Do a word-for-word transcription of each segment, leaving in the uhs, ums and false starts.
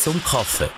zum Kaffee.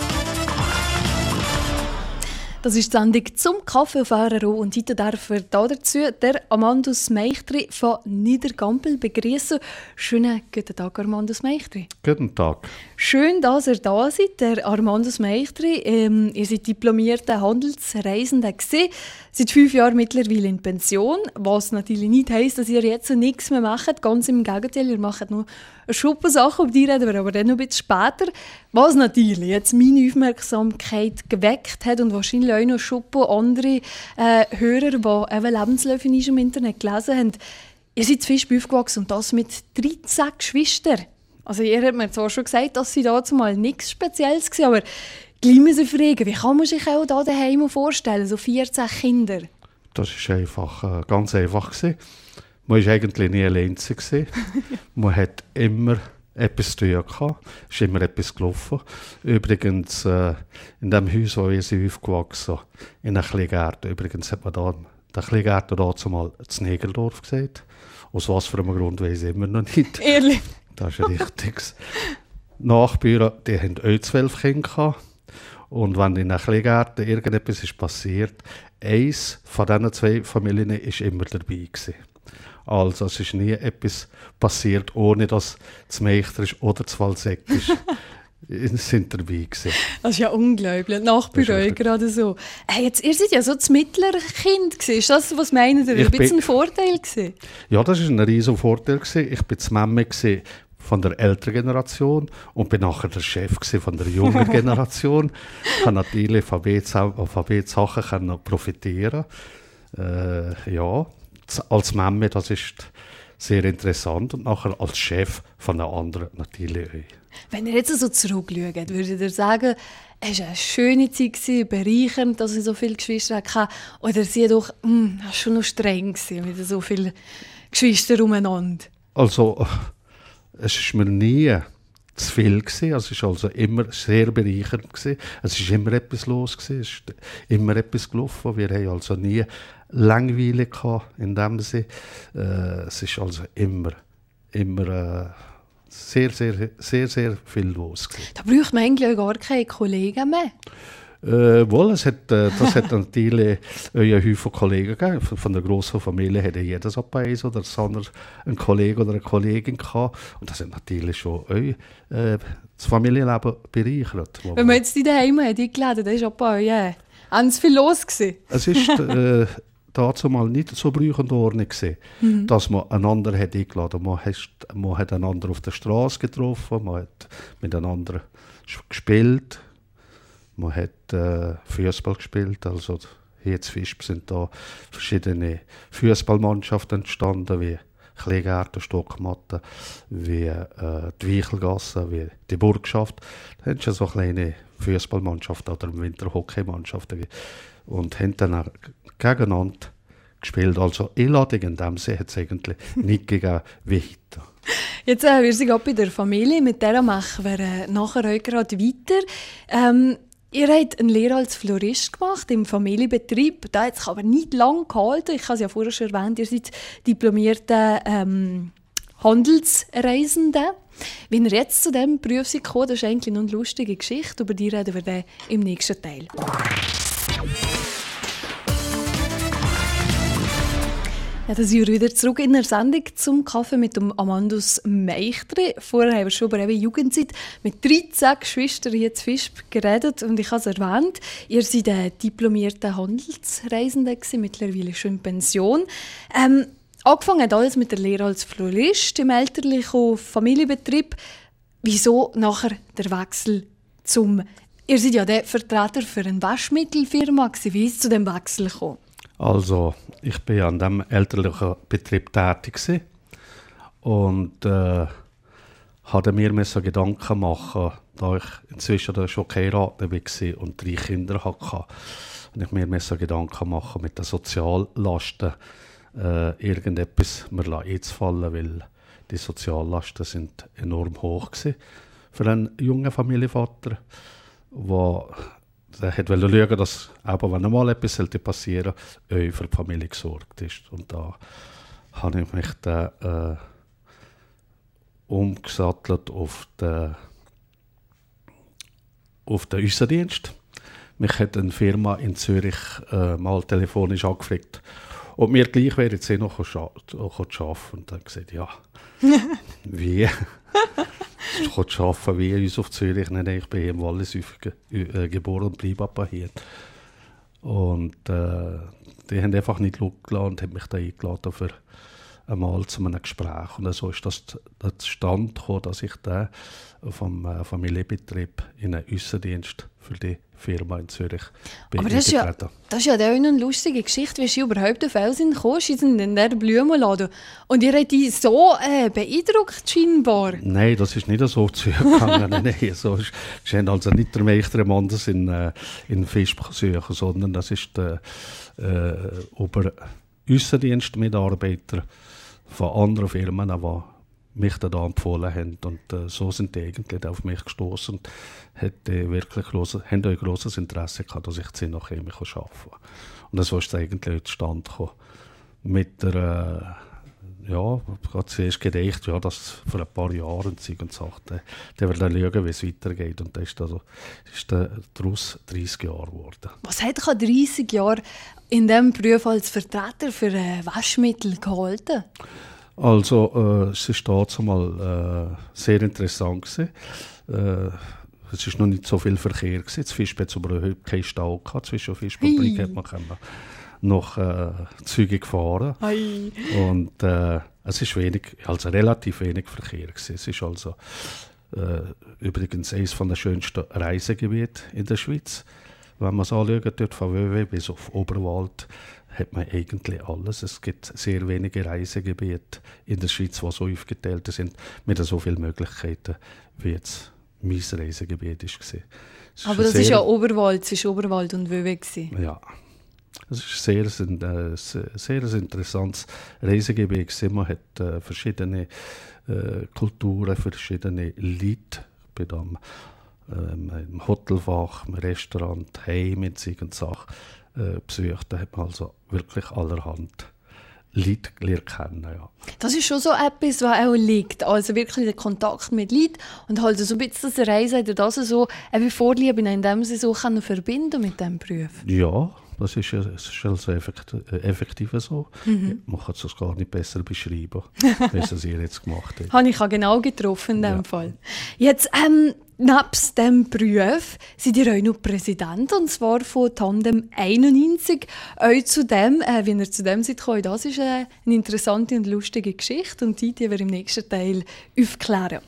Das ist die Sendung zum Kaffee auf R R O und heute darf er dazu der Amandus Meichtri von Niedergampel begrüßen. Schönen guten Tag, Armandus Meichtri. Guten Tag. Schön, dass ihr da seid, der Armandus Meichtri. Ähm, ihr seid diplomierter Handelsreisender gewesen, seit fünf Jahren mittlerweile in Pension, was natürlich nicht heisst, dass ihr jetzt nichts mehr macht. Ganz im Gegenteil, ihr macht noch eine Schuppe Sachen, um die reden wir aber dann noch ein bisschen später. Was natürlich jetzt meine Aufmerksamkeit geweckt hat und wahrscheinlich auch noch Schuppe andere äh, Hörer, die eben Lebensläufe nicht im Internet gelesen haben. Ihr seid zu Fischb aufgewachsen und das mit dreizehn Geschwistern. Also ihr habt mir zwar schon gesagt, dass sie dazu mal nichts Spezielles war, aber gleich müssen fragen, wie kann man sich auch da daheim vorstellen, so vierzehn Kinder? Das war einfach, äh, ganz einfach gewesen. Man war eigentlich nie allein gewesen. Man hat immer etwas zu tun gehabt. Es ist immer etwas gelaufen. Übrigens, äh, in dem Haus, wo wir sind aufgewachsen, in einem Kleingärten. Übrigens hat man da den Kleingärten dazu mal das Negerdorf gesagt. Aus was für einem Grund weiss ich immer noch nicht. Ehrlich? Das ist richtig. Nachbarn, die hatten auch zwölf Kinder gehabt. Und wenn in einem Kleingärten irgendetwas ist passiert, eins von diesen zwei Familien war immer dabei gewesen. Also es ist nie etwas passiert, ohne dass das Meichtrisch oder das Walseck sind dabei gewesen. Das ist ja unglaublich. Nachbarn gerade so. Hey, jetzt, ihr seid ja so das mittlere Kind gewesen. Ist das, was meinen Sie? Ein bisschen ein Vorteil gewesen? Ja, das war ein riesen Vorteil gewesen. Ich war die Memme gewesen von der älteren Generation und bin nachher der Chef von der jungen Generation. Ich konnte natürlich von beiden Sachen profitieren. Äh, ja, als Memme, das ist sehr interessant und nachher als Chef von der anderen natürlich auch. Wenn ihr jetzt so zurückschaut, würdet ihr sagen, es war eine schöne Zeit, bereichernd, dass ich so viele Geschwister hatte, oder sie doch mh, schon noch streng gewesen, mit so vielen Geschwistern umeinander? Also, es war mir nie zu viel gewesen. Also, es war also immer sehr bereichernd gewesen. Es war immer etwas los gewesen. Es ist immer etwas gelaufen. Wir haben also nie Langeweile gehabt, in dem Sinne. Äh, es ist also immer, immer äh, sehr, sehr, sehr, sehr viel los gewesen. Da braucht man eigentlich gar keine Kollegen mehr. Äh, wohl, es hat, äh, das hat natürlich einen Haufen Kollegen gegeben. Von, von der grossen Familie hatte jeder so eins oder das andere einen Kollegen oder eine Kollegin gehabt. Und das hat natürlich schon auch, äh, das Familienleben bereichert. Wenn man jetzt die daheim hat, eingeladen, dann ist auch ja, haben sie viel los gewesen. Es ist äh, dazu mal nicht so brüchend Ordnung gewesen, mhm. dass man einander hat eingeladen. Man hat, man hat einander auf der Straße getroffen, man hat miteinander gespielt. Man hat äh, Fußball gespielt, also hier in Fischb sind da verschiedene Fußballmannschaften entstanden, wie Kleingärten, Stockmatten, wie äh, die Weichelgasse, wie die Burgschaft. Da haben schon so kleine Fußballmannschaften oder im Winter Hockeymannschaften und haben dann auch gegeneinander gespielt. Also Einladung in dem Sinne hat es eigentlich nicht gegeben wie heute. Jetzt äh, wir sind gerade bei der Familie, mit der machen wir äh, nachher auch gerade weiter. Ähm, Ihr habt eine Lehre als Florist gemacht im Familienbetrieb. Da hat es aber nicht lange gehalten. Ich habe es ja vorher schon erwähnt, ihr seid diplomierte ähm, Handelsreisende. Wenn ihr jetzt zu diesem Beruf seid gekommen, das ist eigentlich noch eine lustige Geschichte. Über die reden wir dann im nächsten Teil. Ja, da sind wir wieder zurück in der Sendung zum Kaffee mit dem Amandus Meichtri. Vorher haben wir schon über eben Jugendzeit mit dreizehn Geschwistern hier zu Fischb geredet. Und ich habe es erwähnt, ihr seid ein diplomierter Handelsreisender gewesen, mittlerweile schon in Pension. Ähm, angefangen hat alles mit der Lehre als Florist im elterlichen Familienbetrieb. Wieso nachher der Wechsel zum... Ihr seid ja der Vertreter für eine Waschmittelfirma gewesen. Wie ist es zu dem Wechsel gekommen? Also, ich war an diesem elterlichen Betrieb tätig gewesen und äh, hatte mir Gedanken machen, da ich inzwischen schon geheiratet war und drei Kinder hatte, und ich mir Gedanken machen mit den Soziallasten äh, irgendetwas mir einzufallen, weil die Soziallasten sind enorm hoch gewesen für einen jungen Familienvater, der Er wollte schauen, dass, aber wenn einmal etwas passieren sollte, für die Familie gesorgt ist. Und da habe ich mich dann äh, umgesattelt auf den, auf den Aussendienst. Mich hat eine Firma in Zürich äh, mal telefonisch angefragt, ob mir gleich wäre, jetzt noch zu arbeiten. Und dann habe ich gesagt, ja, wie? Ich kann arbeiten wie uns auf Zürich. Nein, ich bin hier im Wallis äh, geboren und bleibe aber hier. Und äh, die haben einfach nicht Lust gelassen und haben mich da eingeladen für einmal zu einem Gespräch. Und so ist das zustande gekommen, dass ich da vom äh, Familienbetrieb in einen Aussendienst für die Firma in Zürich bin. Aber das ist, ja, das ist ja auch eine lustige Geschichte, wie sie überhaupt auf Felsen gekommen sind in der Blumenladen. Und ihr habt die so äh, beeindruckt scheinbar. Nein, das ist nicht so zugegangen. Nein, nein, so ist, sie haben also nicht der Meister Mandes in, äh, in Fisch suchen, sondern das ist der äh, Ober-Aussendienstmitarbeiter von anderen Firmen, die mich da empfohlen haben. Und äh, so sind die eigentlich auf mich gestoßen und hätte wirklich grosse, haben ein grosses Interesse gehabt, dass ich zehn nach Chemie arbeiten kann. Und so ist es eigentlich zustande gekommen. Mit der, äh, ja, ich habe zuerst gedacht, ja, dass vor ein paar Jahren Zeug und sagte, der wird dann schauen, wie es weitergeht. Und das ist, also, ist daraus dreißig Jahre geworden. Was hat dich dreißig Jahre in diesem Beruf als Vertreter für äh, Waschmittel gehalten? Also, äh, es war dazu mal äh, sehr interessant gewesen. Äh, es war noch nicht so viel Verkehr gewesen. Das Fischbett aber überhaupt keinen Stau gehabt. Zwischen Fischfabrik hat man noch äh, Züge gefahren. Hey. Und äh, es ist wenig, also relativ wenig Verkehr gewesen. Es ist also äh, übrigens eines der schönsten Reisegebiete in der Schweiz. Wenn man es anschaut, dort von Wöwe bis auf Oberwald, hat man eigentlich alles. Es gibt sehr wenige Reisegebiete in der Schweiz, die so aufgeteilt sind, mit so vielen Möglichkeiten, wie jetzt mein Reisegebiet war. Aber das ist ja Oberwald, es war Oberwald und Wöwe. Ja, es ist sehr, ein sehr, sehr interessantes Reisegebiet. Man hat äh, verschiedene äh, Kulturen, verschiedene Leute bei dem, ähm, im Hotelfach, im Restaurant, Heim und solche Sachen äh, besucht. Da hat man also wirklich allerhand Leute gelernt kennen. Ja. Das ist schon so etwas, was auch liegt. Also wirklich der Kontakt mit Leuten und halt so ein bisschen das Reisen, das so eben Vorliebe, in dem sie so können verbinden mit diesem Beruf. Ja, das ist, das ist also effektiv, effektiv so. Mhm. Man kann es gar nicht besser beschreiben, wie es ihr jetzt gemacht hat. Habe ich genau getroffen in diesem ja. Fall. Jetzt, ähm, nebst diesem Beruf seid ihr auch noch Präsident, und zwar von Tandem einundneunzig. Auch zu dem, äh, wie ihr zu dem seid gekommen, das ist äh, eine interessante und lustige Geschichte, und die, die wir im nächsten Teil aufklären.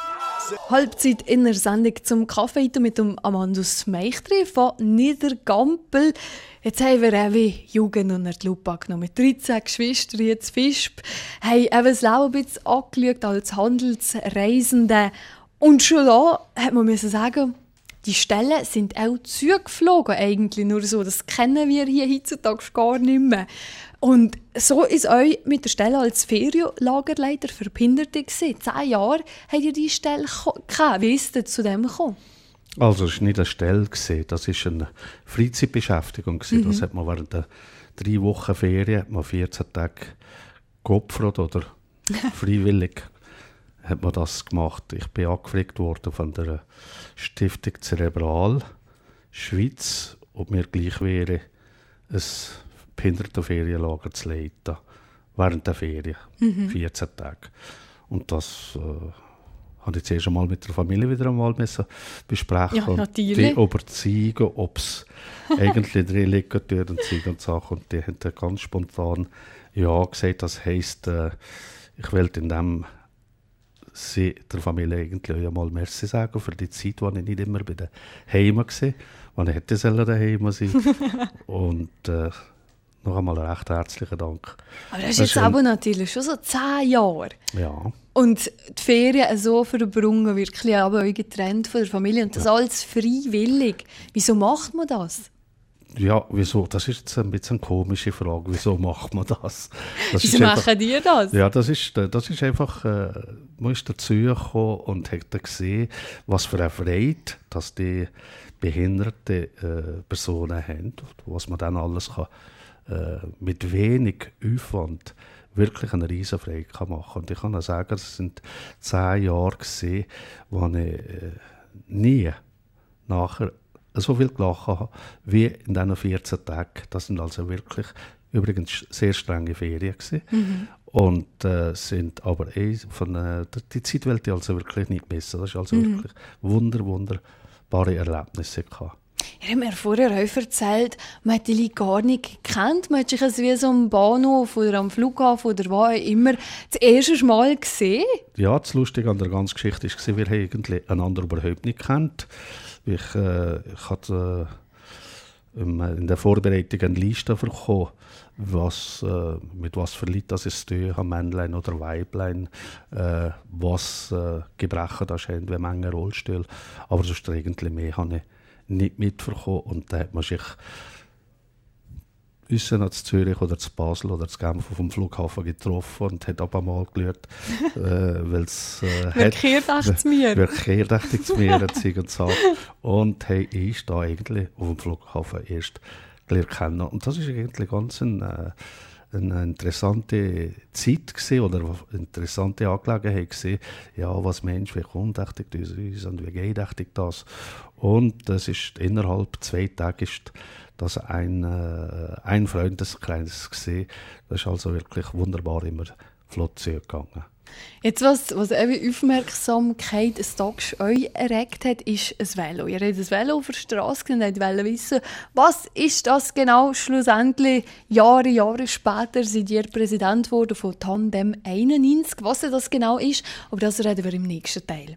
Halbzeit in der Sendung zum Kaffee mit dem Amandus Meichtri von Niedergampel. Jetzt haben wir auch wie Jugend unter die Lupe genommen. Mit dreizehn Geschwistern, jetzt Fischb, haben eben das Leben ein bisschen angeschaut als Handelsreisende. Und schon da hat man müssen sagen, die Stellen sind auch zugeflogen eigentlich, nur so. Das kennen wir hier heutzutage gar nicht mehr. Und so ist euch mit der Stelle als Ferienlagerleiter für Behinderte gewesen. Zehn Jahre habt ihr diese Stelle gehabt. Wie ist es zu dem gekommen? Also es war nicht eine Stelle, das war eine Freizeitbeschäftigung. Mhm. Das hat man während der drei Wochen Ferien, hat man vierzehn Tage geopfert oder freiwillig hat man das gemacht. Ich bin angefragt worden von der Stiftung Cerebral Schweiz, ob mir gleich wäre, ein Behindertenferienlager zu leiten, während der Ferien, mhm. vierzehn Tage. Und das äh, habe ich zuerst einmal mit der Familie wieder einmal besprechen ja, und die überzeugen, ob es eigentlich drin liegen tut und und Sachen. Und die haben dann ganz spontan ja gesagt, das heisst, äh, ich will in dem sie der Familie eigentlich einmal Merci sagen für die Zeit, wo ich nicht immer bei den Heimen war, wo ich hätte daheim sein sollen. Und äh, noch einmal einen recht herzlichen Dank. Aber das ist jetzt aber natürlich schon so zehn Jahre. Ja. Und die Ferien so verbringen, wirklich aber euch getrennt von der Familie. Und das ja. alles freiwillig. Wieso macht man das? Ja, wieso? Das ist jetzt ein bisschen eine komische Frage. Wieso macht man das? das wieso machen die das? Ja, das ist, das ist einfach, äh, man ist dazu gekommen und hat gesehen, was für eine Freude, dass die behinderte äh, Personen haben, was man dann alles kann, äh, mit wenig Aufwand wirklich eine riesen Freude kann machen. Und ich kann auch sagen, es sind zehn Jahre gewesen, wo ich äh, nie nachher so viel gelachen habe, wie in diesen vierzehn Tagen. Das sind also wirklich übrigens sehr strenge Ferien gewesen. Mhm. Und äh, sind aber eh von äh, die Zeit wollte ich also wirklich nicht missen. Das ist also mhm. wirklich wunder, wunderbare Erlebnisse gehabt. Ihr habt mir vorher auch erzählt, man hat die Leute gar nicht gekannt. Man hat sich also wie so am Bahnhof oder am Flughafen oder wo auch immer das erste Mal gesehen. Ja, das Lustige an der ganzen Geschichte war, wir haben eigentlich einander überhaupt nicht gekannt. Ich, äh, ich hatte äh, in der Vorbereitung eine Liste bekommen, was, äh, mit was für Leuten das es zu tun haben, Männlein oder Weiblein, äh, was äh, Gebrechen das haben, wie Menge Rollstuhl. Aber sonst eigentlich mehr habe ich nicht mitbekommen. Und da hat man sich uns in Zürich oder zu Basel oder zu Genf vom Flughafen getroffen und hat aber mal geschaut, äh, weil es äh, wer kehrt zu mir? Wer kehrt zu mir, hat sie gesagt. Und hey, ich da eigentlich auf dem Flughafen erst gelernt kennen. Und das ist eigentlich ganz ein, äh, eine interessante Zeit gewesen, oder eine interessante Angelegenheit gewesen. Ja, was Mensch, wie kommt das uns und wie geht das? Und das ist innerhalb zwei Tagen ist das ein, äh, ein Freundeskreis gewesen. Das ist also wirklich wunderbar immer flott zugegangen. Jetzt, was, was eben Aufmerksamkeit ein Tag euch erregt hat, ist ein Velo. Ihr habt ein Velo auf der Straße gesehen und wollt wissen, was ist das genau schlussendlich? Jahre, Jahre später seid ihr Präsident geworden von Tandem einundneunzig. Was das genau ist, aber das reden wir im nächsten Teil.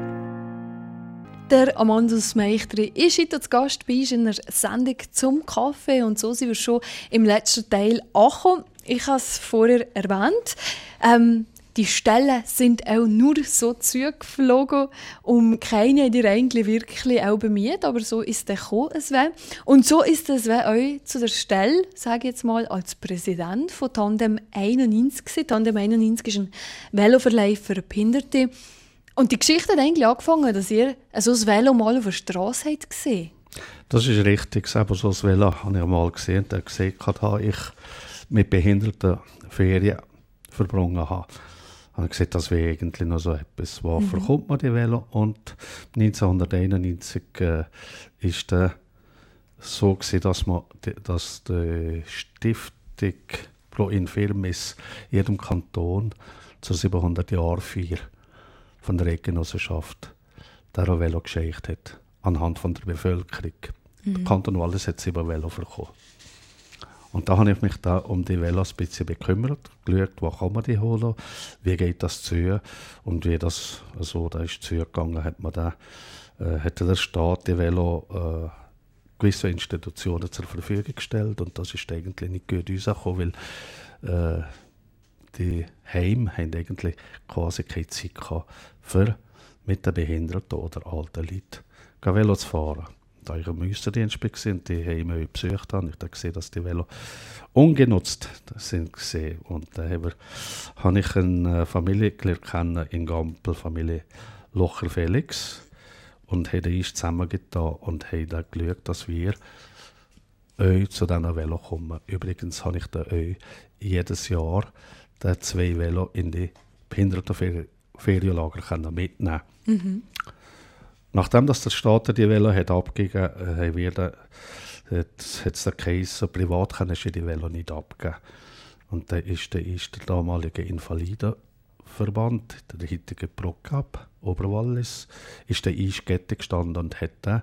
Der Amandus Meichtri ist heute zu Gast bei uns in einer Sendung zum Kaffee und so sind wir schon im letzten Teil angekommen. Ich habe es vorher erwähnt. Ähm, Die Stellen sind auch nur so zugeflogen, um keine habt ihr eigentlich wirklich auch bemüht, aber so ist es gekommen, es wär. Und so ist es euch zu der Stelle, sage ich jetzt mal, als Präsident von Tandem einundneunzig gewesen. Tandem einundneunzig ist ein Veloverleih für Behinderte. Und die Geschichte hat eigentlich angefangen, dass ihr so ein Velo mal auf der Straße habt gesehen. Das ist richtig, aber so ein Velo habe ich mal gesehen, der gesehen hat, ich mit Behinderten Ferien verbrungen habe. Ich habe gesehen, das wäre eigentlich noch so etwas. Wo mhm. verkommt man die Velo? Und neunzehnhunderteinundneunzig äh, ist äh, so gewesen, dass man die, dass die Stiftung Pro Infirmis jedem Kanton zur siebenhundert-Jahr-Feier von der Eidgenossenschaft der Velo geschenkt hat, anhand von der Bevölkerung. Mhm. Der Kanton Wallis hat sieben Velo bekommen. Und da habe ich mich da um die Velos ein bisschen bekümmert, geschaut, wo kann man die holen, wie geht das zu und wie das so da ist zugegangen, hat man da, äh, hat der Staat die Velo äh, gewisse Institutionen zur Verfügung gestellt und das ist eigentlich nicht gut rausgekommen, weil äh, die Heime haben eigentlich quasi keine Zeit gehabt, für mit den Behinderten oder alten Leuten Velo zu fahren. Da ich im Musterdienst war und die Heime besucht habe, ich habe gesehen, dass die Velo ungenutzt sind gesehen. Und da habe ich eine Familie kennen in Gampel, Familie Locher Felix, und haben uns zusammengetan und haben dann geschaut, dass wir euch zu diesen Velo kommen. Übrigens habe ich da euch jedes Jahr die zwei Velo in die Behindertenferienlager mitnehmen. Mhm. Nachdem dass der Staat die Velo hat abgegeben hat, haben wir da, hat es den Case, privat können sie die Velo nicht abgeben. Und dann ist der, ist der damalige Invalidenverband, der heutige ProCap Oberwallis, ist der Eiskette gestanden und hat dann,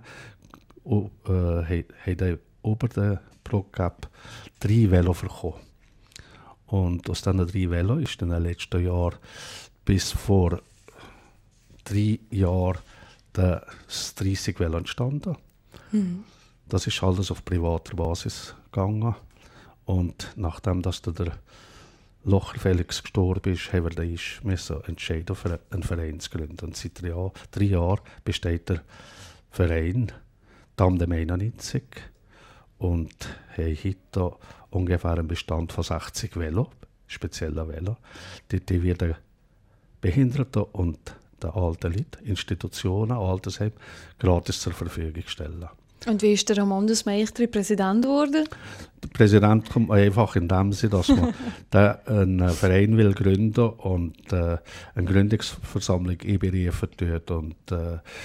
äh, hat dann über den ProCap drei Velo bekommen. Und aus diesen drei Velo ist dann im letzten Jahr bis vor drei Jahren das dreißig Velo entstanden. Mhm. Das ist alles auf privater Basis gegangen. Und nachdem dass der Locher Felix gestorben ist, haben wir dann entschieden, für einen Verein zu gründen. Und seit drei, Jahr, drei Jahren besteht der Verein Tandem einundneunzig und haben heute ungefähr einen Bestand von sechzig Velo, speziellen Velo, die, die wir den Behinderten und den alten Leuten, Institutionen, Altersheimen gratis zur Verfügung stellen. Und wie ist der Amandus Meichtri Präsident geworden? Der Präsident kommt einfach in dem Sinne, dass man einen Verein will gründen und äh, eine Gründungsversammlung einberufen tut und äh,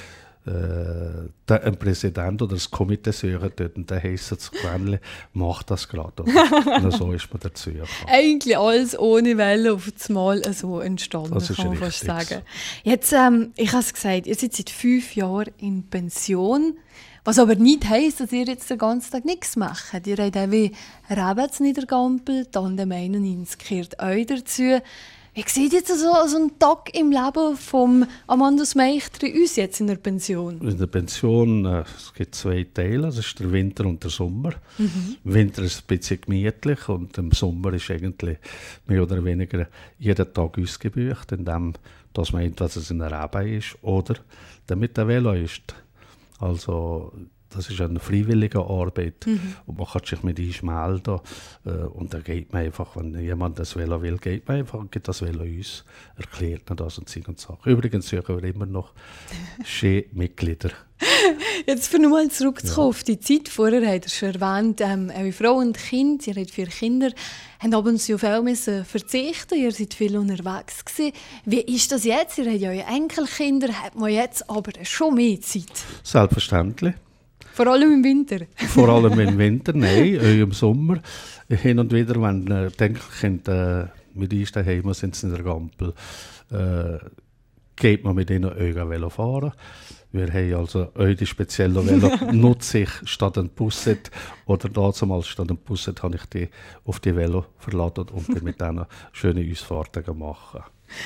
äh, der, ein Präsident oder das Komitee suchen dort und dann heisst es Quäntli, mach das gerade. Und so ist man dazu gekommen. Eigentlich alles ohne Welle auf das Mal so entstanden, Das ist kann man fast richtig. sagen. Jetzt, ähm, ich habe es gesagt, ihr seid seit fünf Jahren in Pension, was aber nicht heisst, dass ihr jetzt den ganzen Tag nichts macht. Ihr habt auch wie Rebetsniedergampel, Tandem einundneunzig gehört euch dazu. Wie sieht jetzt so, so ein Tag im Leben von Amandus Meichtri uns jetzt in der Pension? In der Pension äh, es gibt zwei Teile, das ist der Winter und der Sommer. Mhm. Im Winter ist es ein bisschen gemütlich und im Sommer ist eigentlich mehr oder weniger jeden Tag ausgebucht, indem dass man entweder in einer Arbeit ist oder damit der Velo ist. Also das ist eine freiwillige Arbeit mhm. und man kann sich mit einschmelden äh, und dann geht man einfach, wenn jemand das Velo will, geht man einfach und gibt das Velo uns, erklärt man das und so und Sachen. Übrigens suchen wir immer noch Ski-Mitglieder. Jetzt für nochmal zurückzukommen ja. auf die Zeit. Vorher habt ihr schon erwähnt, ähm, eure Frau und Kind, ihr habt vier Kinder, haben aber auf viel müssen verzichten. Ihr seid viel unterwegs gewesen. Wie ist das jetzt? Ihr habt ja eure Enkelkinder, habt man jetzt aber schon mehr Zeit? Selbstverständlich. Vor allem im Winter? Vor allem im Winter, nein, im Sommer. Hin und wieder, wenn äh, Enkelkinder äh, mit uns daheim sind in der Gampel, äh, geht man mit ihnen auch Velo fahren. Wir haben also auch die speziellen Velo nutze ich statt ein Busset oder damals statt ein Busset habe ich die auf die Velo verladen und bin mit denen schöne Ausfahrten gemacht.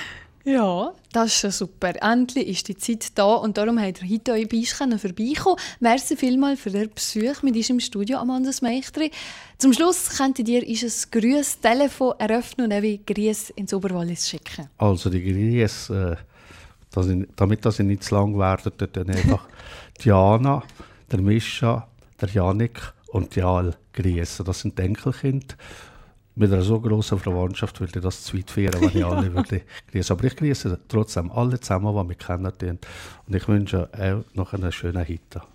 Ja, das ist schon super. Endlich ist die Zeit da und darum habt ihr heute euch bei uns vorbeikommen. Merci vielmals für den Besuch mit uns im Studio, Amandus Meichtri. Zum Schluss könntet ihr ein Grüß Telefon eröffnen und auch Grüß ins Oberwallis schicken. Also die Grüß, äh, dass ich, damit das nicht zu lang werden, dann einfach Diana, der Mischa, der Janik und die Al grüßen. Das sind Enkelkinder. Mit einer so grossen Verwandtschaft würde ich das zu weit führen, wenn ich ja. alle würde grüßen. Aber ich grüße trotzdem alle zusammen, die mich kennen. Und ich wünsche auch noch einen schönen Hit.